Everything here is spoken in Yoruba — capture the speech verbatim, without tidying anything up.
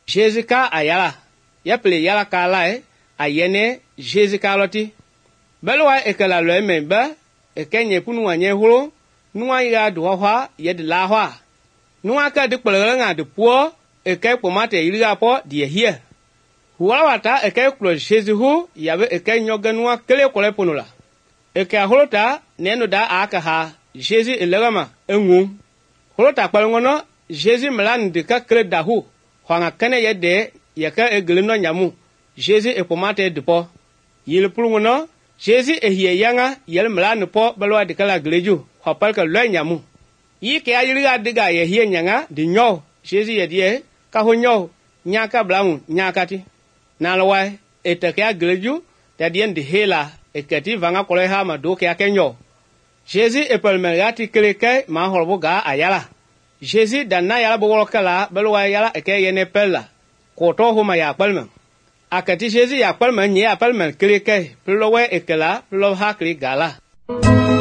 Jésus ka ayala ya ple yala ka lai ayene Jésus ka loti belwa ekala lo memba ekenye punu anye huro nuwa ya do hwa ye de la hwa nuwa ka de kpele nga de po eke pomate iriga po die hie huwa wata eke klo Jésus hu yabe eke nyoga nuwa kele kole punula eke holota neno da aka ha Jésus elegama enwu holota kpele ngono Jésus mlan de ka kle dahu hwanga kene ye de yaka eglino nyamu Jésus e pomate de po yil pulungono Jésus e hie yanga yel mlan po belwa de kala gleju hopal ka lo nyamu yi ke ayiriga diga ye hie nyanga de nyo Jésus ye die ka ho nyo nyaka blamu nyaka ti na lwa etake agleju da dien de hela ekati vanga kole ha ma do ke akenyo Jésus e pelmerati kleke ma holbo ga ayala Jésus danna yala bo kala belwa yala eke yene pella ko to ho ma ya pelmen akati Jésus ya pelmen ye ya pelmen kleke plowe ekela plo ha kli gala